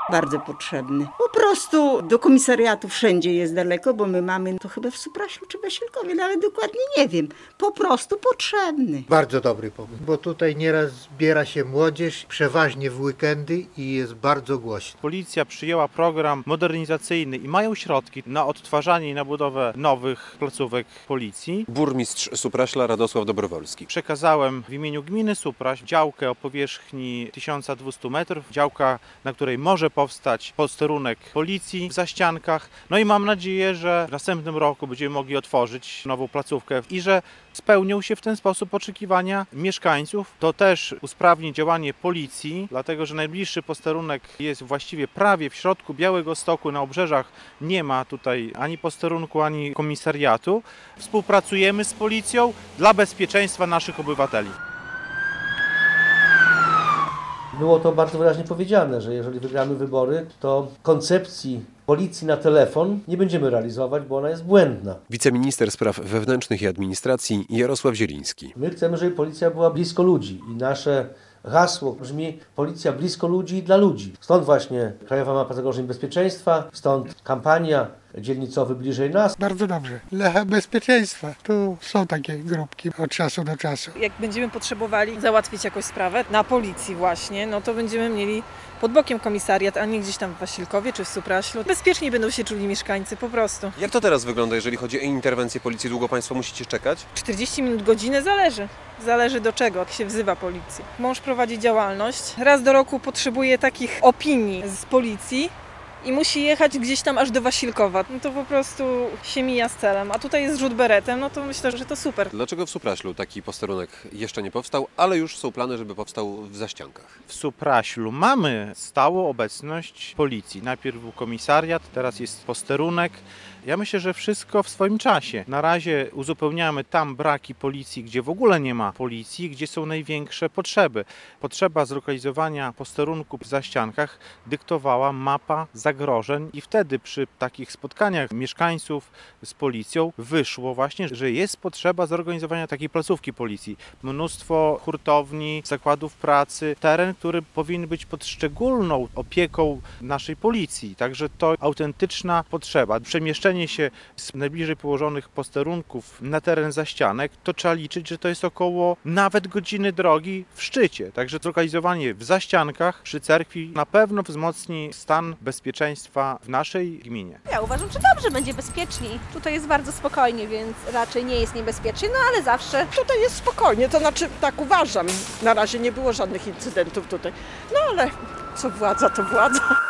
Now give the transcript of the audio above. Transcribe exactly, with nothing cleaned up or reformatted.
Bardzo potrzebny. Po prostu do komisariatu wszędzie jest daleko, bo my mamy to chyba w Supraślu czy Wasilkowie, nawet dokładnie nie wiem. Po prostu potrzebny. Bardzo dobry pomysł, bo tutaj nieraz zbiera się młodzież, przeważnie w weekendy i jest bardzo głośno. Policja przyjęła program modernizacyjny i mają środki na odtwarzanie i na budowę nowych placówek policji. Burmistrz Supraśla Radosław Dobrowolski. Przekazałem w imieniu gminy Supraśl działkę o powierzchni tysiąc dwieście metrów, działka, na której może powstać posterunek policji w Zaściankach. No i mam nadzieję, że w następnym roku będziemy mogli otworzyć nową placówkę i że spełnią się w ten sposób oczekiwania mieszkańców. To też usprawni działanie policji, dlatego że najbliższy posterunek jest właściwie prawie w środku Białegostoku, na obrzeżach nie ma tutaj ani posterunku, ani komisariatu. Współpracujemy z policją dla bezpieczeństwa naszych obywateli. Było to bardzo wyraźnie powiedziane, że jeżeli wygramy wybory, to koncepcji policji na telefon nie będziemy realizować, bo ona jest błędna. Wiceminister spraw wewnętrznych i administracji Jarosław Zieliński. My chcemy, żeby policja była blisko ludzi i nasze hasło brzmi: policja blisko ludzi i dla ludzi. Stąd właśnie Krajowa Mapa Zagrożeń Bezpieczeństwa, stąd kampania Dzielnicowy bliżej nas. Bardzo dobrze. Dla bezpieczeństwa. Tu są takie grupki od czasu do czasu. Jak będziemy potrzebowali załatwić jakąś sprawę na policji właśnie, no to będziemy mieli pod bokiem komisariat, a nie gdzieś tam w Wasilkowie czy w Supraślu. Bezpieczniej będą się czuli mieszkańcy po prostu. Jak to teraz wygląda, jeżeli chodzi o interwencję policji? Długo Państwo musicie czekać? czterdzieści minut, godzinę zależy. Zależy do czego, jak się wzywa policję. Mąż prowadzi działalność. Raz do roku potrzebuje takich opinii z policji i musi jechać gdzieś tam aż do Wasilkowa. No to po prostu się mija z celem. A tutaj jest rzut beretem, no to myślę, że to super. Dlaczego w Supraślu taki posterunek jeszcze nie powstał, ale już są plany, żeby powstał w Zaściankach? W Supraślu mamy stałą obecność policji. Najpierw był komisariat, teraz jest posterunek. Ja myślę, że wszystko w swoim czasie. Na razie uzupełniamy tam braki policji, gdzie w ogóle nie ma policji, gdzie są największe potrzeby. Potrzeba zlokalizowania posterunku w Zaściankach dyktowała mapa zagrożeń i wtedy przy takich spotkaniach mieszkańców z policją wyszło właśnie, że jest potrzeba zorganizowania takiej placówki policji. Mnóstwo hurtowni, zakładów pracy, teren, który powinien być pod szczególną opieką naszej policji. Także to autentyczna potrzeba. Przemieszczenie się z najbliżej położonych posterunków na teren Zaścianek, to trzeba liczyć, że to jest około nawet godziny drogi w szczycie. Także zlokalizowanie w Zaściankach przy cerkwi na pewno wzmocni stan bezpieczeństwa w naszej gminie. Ja uważam, że dobrze, będzie bezpieczniej. Tutaj jest bardzo spokojnie, więc raczej nie jest niebezpiecznie, no ale zawsze... Tutaj jest spokojnie, to znaczy tak uważam. Na razie nie było żadnych incydentów tutaj. No ale co władza, to władza.